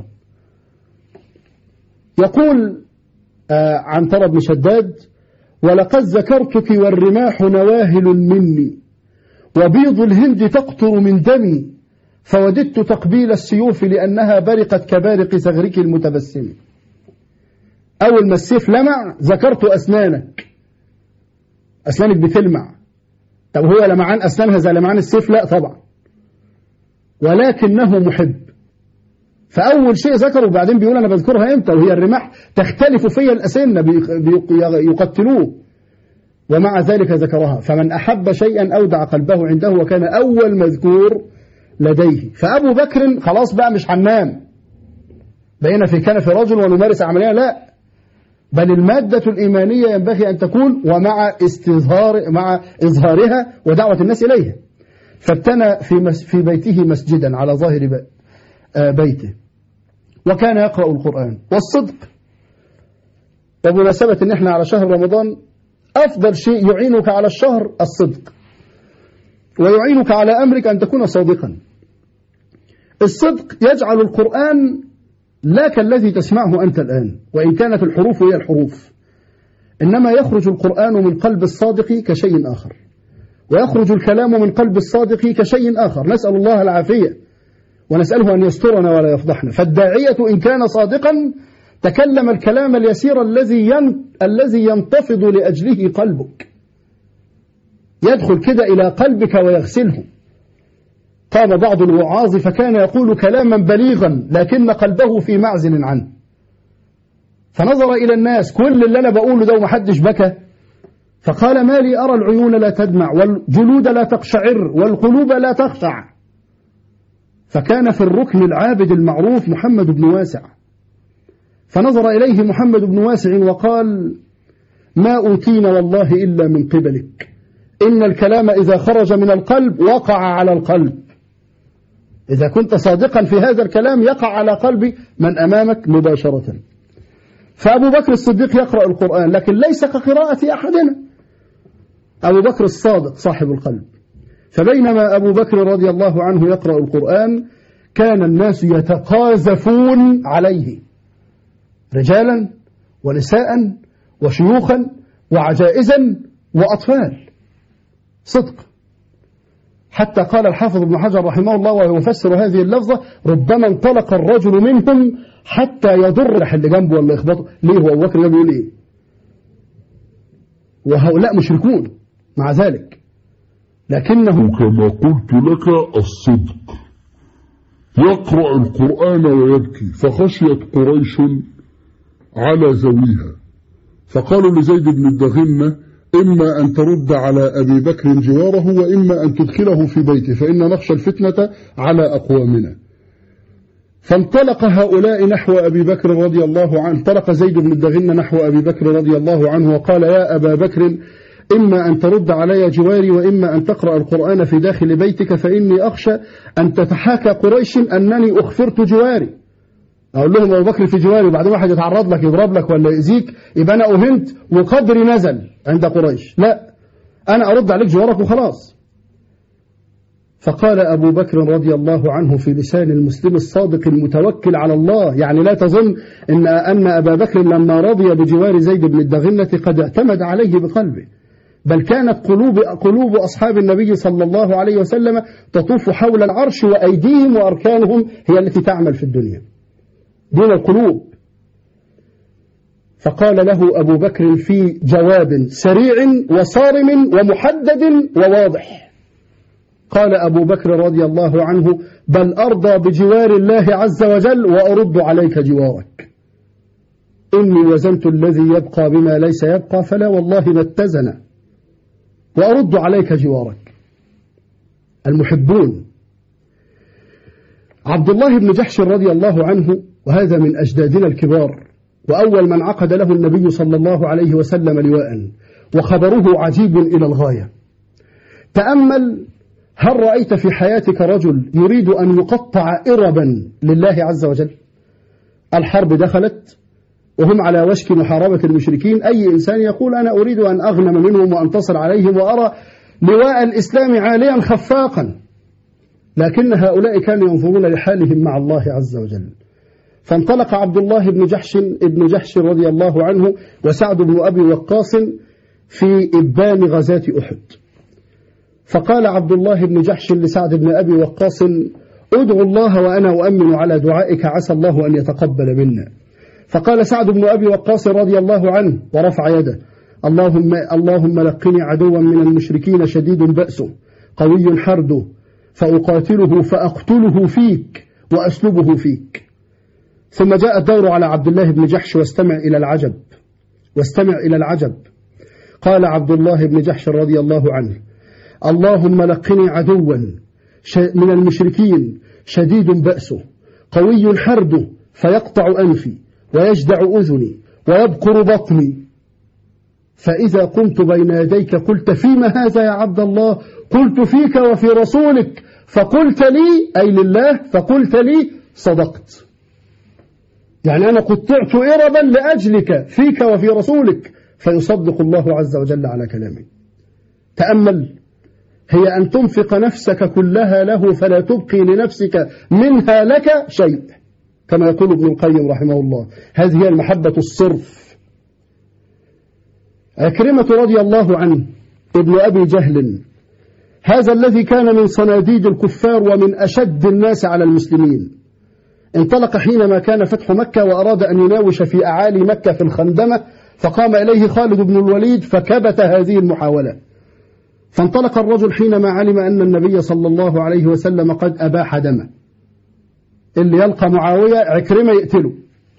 يقول عنتر بن شداد: ولقد ذكرتك والرماح نواهل مني وبيض الهند تقطر من دمي فوددت تقبيل السيوف لأنها برقت كبارق ثغرك المتبسم. أول ما السيف لمع ذكرت أسنانك بتلمع. طب هو لمعان أسنانها زي لمعان السيف؟ لا طبعا، ولكنه محب. فأول شيء ذكره، وبعدين بيقول أنا بذكرها إمتى وهي الرماح تختلف فيها الأسنة يقتلوه، ومع ذلك ذكرها. فمن أحب شيئا أودع قلبه عنده وكان أول مذكور لديه. فأبو بكر خلاص بقى مش حمام بقينا في كنف رجل ونمارس عملية، لا، بل المادة الإيمانية ينبغي أن تكون ومع مع إظهارها ودعوة الناس إليها. فابتنى في بيته مسجدا على ظاهر بيته، وكان يقرأ القرآن والصدق. وبمناسبة إن إحنا على شهر رمضان، أفضل شيء يعينك على الشهر الصدق، ويعينك على أمرك أن تكون صادقا. الصدق يجعل القرآن لا كالذي تسمعه أنت الآن، وإن كانت الحروف هي الحروف، إنما يخرج القرآن من قلب الصادق كشيء آخر، ويخرج الكلام من قلب الصادق كشيء آخر. نسأل الله العافية ونسأله أن يسترنا ولا يفضحنا. فالداعية إن كان صادقا تكلم الكلام اليسير الذي ينتفض لأجله قلبك، يدخل كده إلى قلبك ويغسله. قام بعض الوعاظ فكان يقول كلاما بليغا لكن قلبه في معزل عنه، فنظر إلى الناس: كل اللي أنا بقوله ده ومحدش بكى؟ فقال: ما لي أرى العيون لا تدمع والجلود لا تقشعر والقلوب لا تخشع. فكان في الركن العابد المعروف محمد بن واسع، فنظر إليه محمد بن واسع وقال: ما أوتينا والله إلا من قبلك، إن الكلام إذا خرج من القلب وقع على القلب. إذا كنت صادقا في هذا الكلام يقع على قلب من أمامك مباشرة. فأبو بكر الصديق يقرأ القرآن لكن ليس كقراءة أحدنا. أبو بكر الصادق صاحب القلب. فبينما أبو بكر رضي الله عنه يقرأ القرآن كان الناس يتقاذفون عليه، رجالا ونساء وشيوخا وعجائزا وأطفال، صدق. حتى قال الحافظ ابن حجر رحمه الله وهو يفسر هذه اللفظة: ربما انطلق الرجل منهم حتى يضر اللي جنبه ولا يخبطه. ليه؟ هو أبو بكر بيقول إيه؟ وهؤلاء مشركون مع ذلك، لكنه كما قلت لك الصدق يقرأ القرآن ويبكي، فخشيت قريش على ذويها فقالوا لزيد بن الدغنة: إما أن ترد على أبي بكر جواره وإما أن تدخله في بيته فإن نخشى الفتنة على أقوامنا. فانطلق هؤلاء نحو أبي بكر رضي الله عنه، انطلق زيد بن الدغنة نحو أبي بكر رضي الله عنه وقال: يا أبا بكر، إما أن ترد علي جواري وإما أن تقرأ القرآن في داخل بيتك، فإني أخشى أن تتحاكى قريش أنني أخفرت جواري. أقول لهم أبو بكر في جواري وبعدين واحد يتعرض لك يضرب لك ولا يأذيك يبقى أنا أهنت وقدري نزل عند قريش. لا، أنا أرد عليك جوارك وخلاص. فقال أبو بكر رضي الله عنه في لسان المسلم الصادق المتوكل على الله، يعني لا تظن أن أبا بكر لما رضي بجوار زيد بن الدغنة قد اعتمد عليه بقلبه، بل كانت قلوب أصحاب النبي صلى الله عليه وسلم تطوف حول العرش وأيديهم وأركانهم هي التي تعمل في الدنيا دون القلوب. فقال له أبو بكر في جواب سريع وصارم ومحدد وواضح، قال أبو بكر رضي الله عنه: بل أرضى بجوار الله عز وجل وأرد عليك جوارك. إني وزنت الذي يبقى بما ليس يبقى فلا والله ما اتزن، وأرد عليك جوارك. المحبون. عبد الله بن جحش رضي الله عنه، وهذا من أجدادنا الكبار، وأول من عقد له النبي صلى الله عليه وسلم لواء، وخبره عجيب إلى الغاية. تأمل، هل رأيت في حياتك رجل يريد أن يقطع إربا لله عز وجل؟ الحرب دخلت وهم على وشك محاربة المشركين، أي إنسان يقول أنا أريد أن أغنم منهم وأنتصر عليهم وأرى لواء الإسلام عاليا خفاقا، لكن هؤلاء كانوا ينظرون لحالهم مع الله عز وجل. فانطلق عبد الله بن جحش رضي الله عنه وسعد بن أبي وقاص في إبان غزاة أحد. فقال عبد الله بن جحش لسعد بن أبي وقاص: أدعو الله وأنا أؤمن على دعائك عسى الله أن يتقبل منا. فقال سعد بن أبي وقاص رضي الله عنه ورفع يده: اللهم لقني عدوا من المشركين شديد بأسه قوي حرده فأقاتله فأقتله فيك وأسلبه فيك. ثم جاء الدور على عبد الله بن جحش، واستمع إلى العجب. قال عبد الله بن جحش رضي الله عنه: اللهم لقني عدوا من المشركين شديد بأسه قوي حرده فيقطع أنفي ويجدع أذني ويبقر بطني، فإذا قمت بين يديك قلت: فيما هذا يا عبد الله؟ قلت: فيك وفي رسولك. فقلت لي، أي لله، فقلت لي: صدقت. يعني أنا قطعت إربا لأجلك فيك وفي رسولك، فيصدق الله عز وجل على كلامه. تأمل، هي أن تنفق نفسك كلها له فلا تبقي لنفسك منها لك شيء، كما يقول ابن القيم رحمه الله. هذه هي المحبة الصرف. عكرمة رضي الله عنه ابن أبي جهل، هذا الذي كان من صناديد الكفار ومن أشد الناس على المسلمين، انطلق حينما كان فتح مكة وأراد أن يناوش في أعالي مكة في الخندمة، فقام إليه خالد بن الوليد فكبت هذه المحاولة. فانطلق الرجل حينما علم أن النبي صلى الله عليه وسلم قد أباح دمه، اللي يلقى معاوية عكرمة يقتله،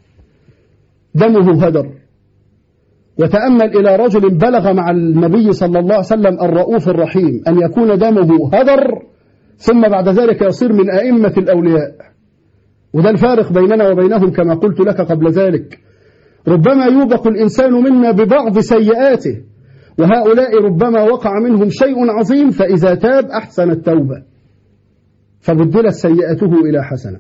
دمه هدر. وتأمل إلى رجل بلغ مع النبي صلى الله عليه وسلم الرؤوف الرحيم أن يكون دمه هدر ثم بعد ذلك يصير من أئمة الأولياء. وده الفارق بيننا وبينهم كما قلت لك قبل ذلك. ربما يوبق الإنسان منا ببعض سيئاته وهؤلاء ربما وقع منهم شيء عظيم، فإذا تاب أحسن التوبة فبدلت سيئته إلى حسنة.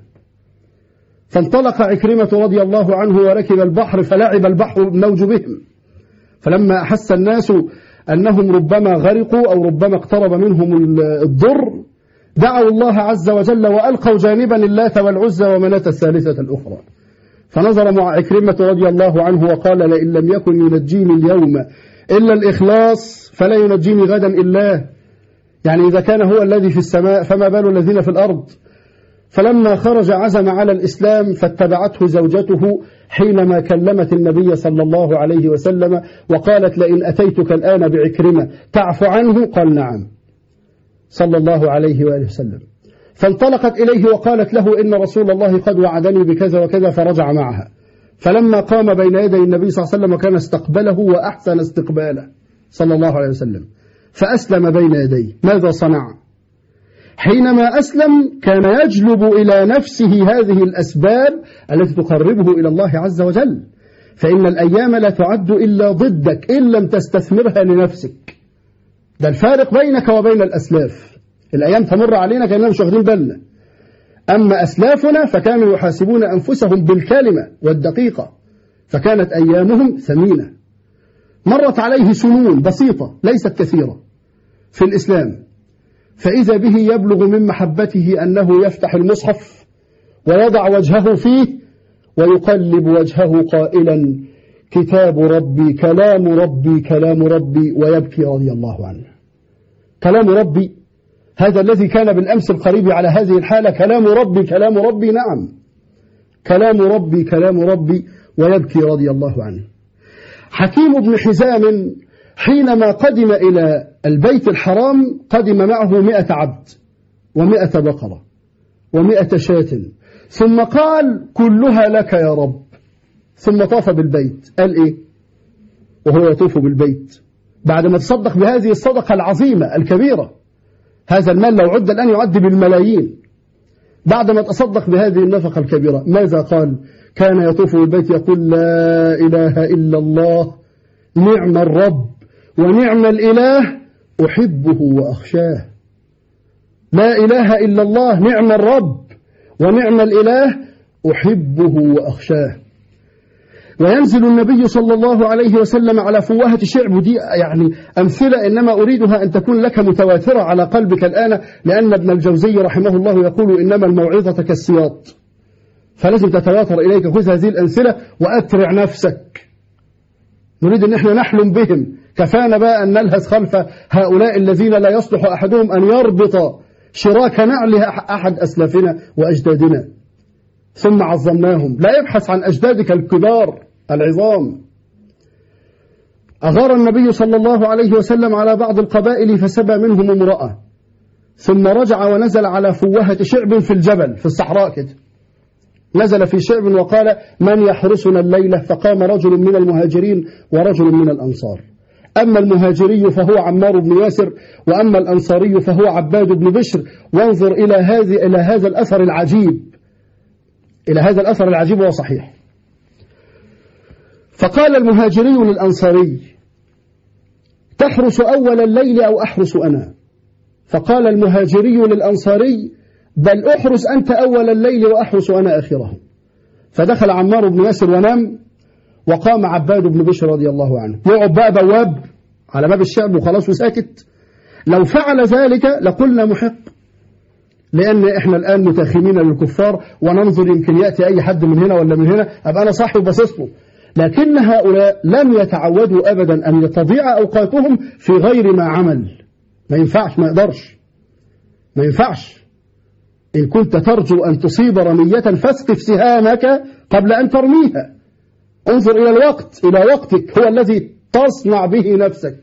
فانطلق عكرمة رضي الله عنه وركب البحر، فلعب البحر الموج بهم، فلما أحس الناس أنهم ربما غرقوا أو ربما اقترب منهم الضر دعوا الله عز وجل وألقوا جانبا اللات والعزى ومناة الثالثة الأخرى. فنظر مع عكرمة رضي الله عنه وقال: لئن لم يكن ينجيني اليوم إلا الإخلاص فلا ينجيني غدا إلا، يعني إذا كان هو الذي في السماء فما بال الذين في الأرض. فلما خرج عزم على الإسلام، فاتبعته زوجته حينما كلمت النبي صلى الله عليه وسلم وقالت: لئن أتيتك الآن بعكرمة تعفو عنه؟ قال: نعم، صلى الله عليه وآله وسلم. فانطلقت إليه وقالت له: إن رسول الله قد وعدني بكذا وكذا، فرجع معها. فلما قام بين يدي النبي صلى الله عليه وسلم وكان استقبله وأحسن استقباله صلى الله عليه وسلم، فأسلم بين يديه. ماذا صنع؟ حينما أسلم كان يجلب إلى نفسه هذه الأسباب التي تقربه إلى الله عز وجل، فإن الأيام لا تعد إلا ضدك إن لم تستثمرها لنفسك. ده الفارق بينك وبين الأسلاف. الأيام تمر علينا كأننا مش واخدين بالنا، أما أسلافنا فكانوا يحاسبون أنفسهم بالكلمة والدقيقة، فكانت أيامهم ثمينة. مرت عليه سنون بسيطة ليست كثيرة في الإسلام، فإذا به يبلغ من محبته أنه يفتح المصحف ويضع وجهه فيه ويقلب وجهه قائلا: كتاب ربي، كلام ربي، كلام ربي، ويبكي رضي الله عنه. كلام ربي، هذا الذي كان بالأمس القريب على هذه الحالة، كلام ربي، كلام ربي، نعم، كلام ربي، كلام ربي، ويبكي رضي الله عنه. حكيم بن حزام حينما قدم إلى البيت الحرام قدم معه 100 عبد و100 بقرة و100 شاة، ثم قال: كلها لك يا رب. ثم طاف بالبيت. قال إيه وهو يطوف بالبيت بعد ما تصدق بهذه الصدقة العظيمة الكبيرة؟ هذا المال لو عد الآن يعد بالملايين. بعد ما تصدق بهذه النفقة الكبيرة ماذا قال؟ كان يطوف بالبيت يقول: لا إله إلا الله، نعم الرب ونعم الإله، أحبه وأخشاه. لا إله إلا الله، نعم الرب ونعم الإله، أحبه وأخشاه. وينزل النبي صلى الله عليه وسلم على فوهة شعب، ودي يعني أمثلة إنما أريدها أن تكون لك متواترة على قلبك الآن، لأن ابن الجوزي رحمه الله يقول: إنما الموعظة كالسياط. فلازم تتواتر إليك خذ هذه الأمثلة وأترع نفسك. نريد أن احنا نحلم بهم، كفانا بقى أن نلهث خلف هؤلاء الذين لا يصلح أحدهم أن يربط شراك نعل أحد أسلافنا وأجدادنا. ثم عظمناهم. لا يبحث عن أجدادك الكبار العظام. أغار النبي صلى الله عليه وسلم على بعض القبائل فسبى منهم امرأة، ثم رجع ونزل على فوهة شعب في الجبل في الصحراء كده. نزل في شعب وقال: من يحرسنا الليلة؟ فقام رجل من المهاجرين ورجل من الأنصار. أما المهاجري فهو عمار بن ياسر، وأما الأنصاري فهو عباد بن بشر. وانظر إلى هذا الأثر العجيب، إلى هذا الأثر العجيب وهو صحيح. فقال المهاجري للأنصاري: تحرس أول الليل أو أحرس أنا؟ فقال المهاجري للأنصاري: بل أحرس أنت أول الليل وأحرس أنا آخره. فدخل عمار بن ياسر ونام، وقام عباد بن بشر رضي الله عنه يقعد بقى بواب على باب الشعب وخلاص وساكت. لو فعل ذلك لقلنا محق، لأن إحنا الآن متاخمين للكفار وننظر يمكن يأتي أي حد من هنا ولا من هنا أبقى أنا صاحب باصص له. لكن هؤلاء لم يتعودوا أبدا أن تضيع أوقاتهم في غير ما عمل. ما ينفعش، ما يقدرش، ما ينفعش. إن كنت ترجو أن تصيب رمية فاسقف سهامك قبل أن ترميها. انظر إلى الوقت، إلى وقتك هو الذي تصنع به نفسك.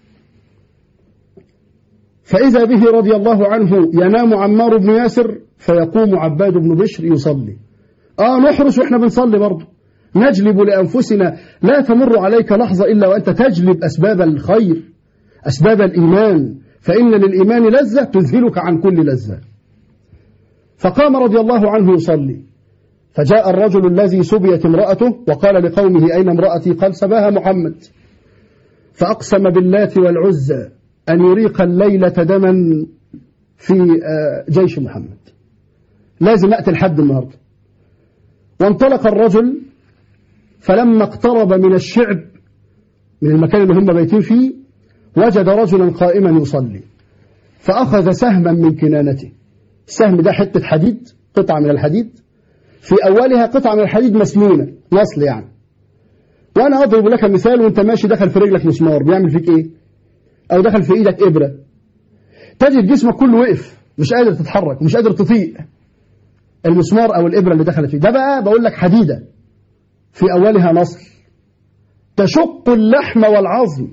فإذا به رضي الله عنه ينام عمار بن ياسر فيقوم عباد بن بشر يصلي. نحرس وإحنا بنصلي برضه، نجلب لأنفسنا. لا تمر عليك لحظة إلا وأنت تجلب أسباب الخير، أسباب الإيمان، فإن للإيمان لذة تذهلك عن كل لذة. فقام رضي الله عنه يصلي، فجاء الرجل الذي سبيت امرأته وقال لقومه: أين امرأتي؟ قال: سباها محمد. فأقسم باللات والعزى أن يريق الليلة دما في جيش محمد، لازم أقتل حد النهاردة. وانطلق الرجل، فلما اقترب من الشعب من المكان اللي هم بيتين فيه وجد رجلا قائما يصلي، فأخذ سهما من كنانته. السهم ده حتة حديد، قطعة من الحديد، في أولها قطعة من الحديد مسنونة، نصل يعني. وأنا أضرب لك مثال، وأنت ماشي دخل في رجلك مسمار بيعمل فيك إيه؟ أو دخل في إيدك إبرة، تجد جسمك كله وقف، مش قادر تتحرك، مش قادر تطيق المسمار أو الإبرة اللي دخلت فيه. ده بقى بقول لك حديدة في أولها نصل تشق اللحم والعظم.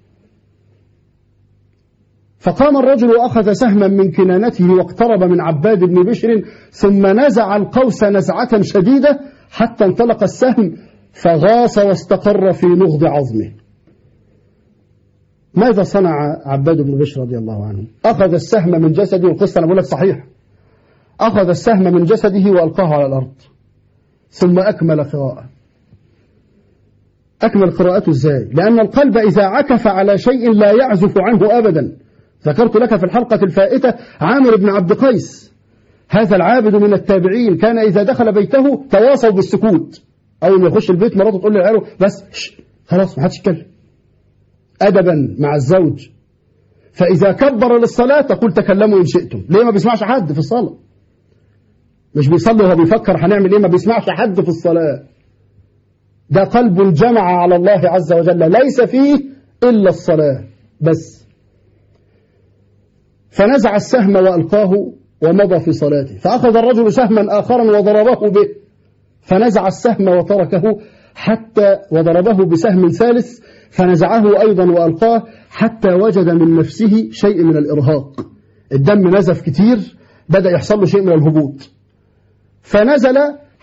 فقام الرجل وأخذ سهما من كنانته واقترب من عباد بن بشر، ثم نزع القوس نزعة شديدة حتى انطلق السهم فغاص واستقر في نغض عظمه. ماذا صنع عباد بن بشر رضي الله عنه؟ أخذ السهم من جسده، والقصة أنا بقول لك صحيح، أخذ السهم من جسده وألقاه على الأرض، ثم أكمل قراءة. أكمل قراءته إزاي؟ لأن القلب إذا عكف على شيء لا يعزف عنه أبدا. ذكرت لك في الحلقة الفائتة عامر بن عبد قيس، هذا العابد من التابعين، كان إذا دخل بيته تواصوا بالسكوت. أول ما يخش البيت مراته تقول له بس خلاص ما حدش يتكلم، أدبا مع الزوج. فإذا كبر للصلاة تقول تكلموا إن شئتم. ليه؟ ما بيسمعش حد في الصلاة، مش بيصلي وهو بيفكر هنعمل إيه، ما بيسمعش حد في الصلاة. ده قلب جمع على الله عز وجل ليس فيه إلا الصلاة بس. فنزع السهم وألقاه ومضى في صلاته. فأخذ الرجل سهما آخرا وضربه به، فنزع السهم وتركه حتى وضربه بسهم ثالث فنزعه أيضا وألقاه حتى وجد من نفسه شيء من الإرهاق، الدم نزف كتير، بدأ يحصل له شيء من الهبوط. فنزل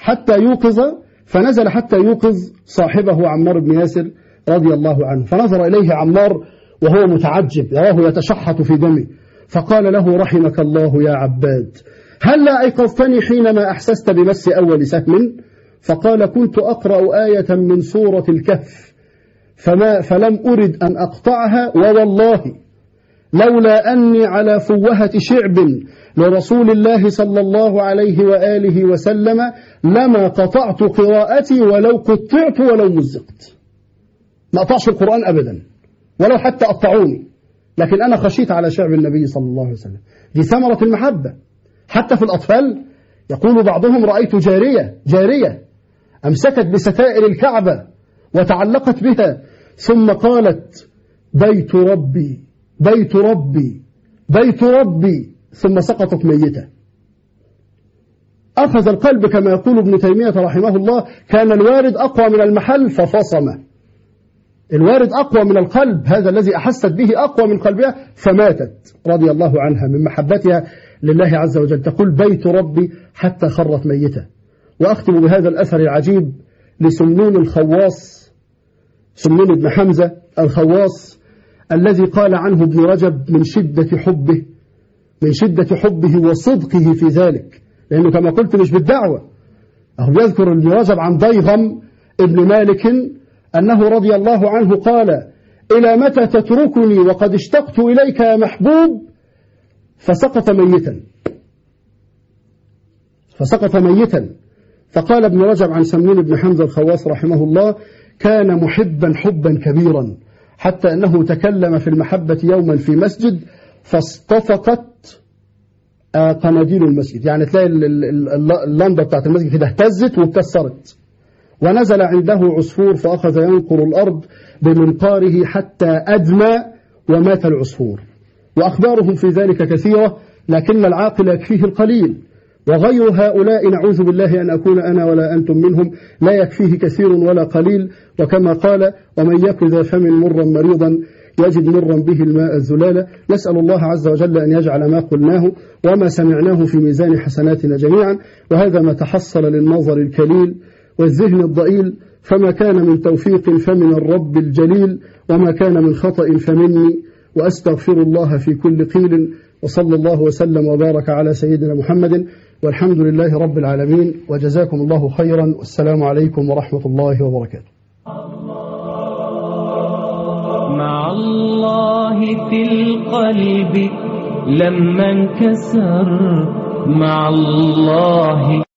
حتى يوقظ صاحبه عمار بن ياسر رضي الله عنه. فنظر إليه عمار وهو متعجب، يراه يتشحط في دمه، فقال له رحمك الله يا عباد، هلا أيقظتني حينما أحسست بمس أول سهم؟ فقال كنت أقرأ آية من سورة الكهف فلم أرد أن أقطعها، ووالله لولا أني على فوهة شعب لرسول الله صلى الله عليه وآله وسلم لما قطعت قراءتي ولو قطعت ولو مزقت. ما أقطعش القرآن أبدا ولو حتى قطعوني، لكن أنا خشيت على شعب النبي صلى الله عليه وسلم. دي ثمرة المحبة. حتى في الأطفال يقول بعضهم رأيت جارية أمسكت بستائر الكعبة وتعلقت بها ثم قالت بيت ربي بيت ربي بيت ربي، ثم سقطت ميتة. أخذ القلب كما يقول ابن تيمية رحمه الله، كان الوارد أقوى من المحل ففصم. الوارد أقوى من القلب، هذا الذي أحست به أقوى من قلبها، فماتت رضي الله عنها من محبتها لله عز وجل. تقول بيت ربي حتى خرت ميتة. وأختم بهذا الأثر العجيب لسمنون الخواص، سمنون بن حمزة الخواص، الذي قال عنه ابن رجب من شدة حبه وصدقه في ذلك، لأنه كما قلت مش بالدعوة. أهو يذكر ابن رجب عن ضيغم ابن مالك أنه رضي الله عنه قال إلى متى تتركني وقد اشتقت إليك يا محبوب؟ فسقط ميتا. فقال ابن رجب عن سمنون بن حمزة الخواص رحمه الله كان محبا حبا كبيرا، حتى أنه تكلم في المحبة يوما في مسجد فاصطفقت قناديل المسجد، يعني تلاقي اللمبة بتاعت المسجد كده اهتزت واتكسرت. ونزل عنده عصفور فأخذ ينقر الأرض بمنقاره حتى أدمى ومات العصفور. وأخبارهم في ذلك كثيرة، لكن العاقل يكفيه القليل، وغير هؤلاء نعوذ بالله أن أكون أنا ولا أنتم منهم لا يكفيه كثير ولا قليل. وكما قال ومن يك ذا فم مرا مريضا يجد مرا به الماء الزلال. نسأل الله عز وجل أن يجعل ما قلناه وما سمعناه في ميزان حسناتنا جميعا. وهذا ما تحصل للنظر الكليل والذهن الضئيل، فما كان من توفيق فمن الرب الجليل، وما كان من خطأ فمني، وأستغفر الله في كل قيل. وصلى الله وسلم وبارك على سيدنا محمد، والحمد لله رب العالمين، وجزاكم الله خيرا، والسلام عليكم ورحمة الله وبركاته. مع الله في القلب لما انكسر مع الله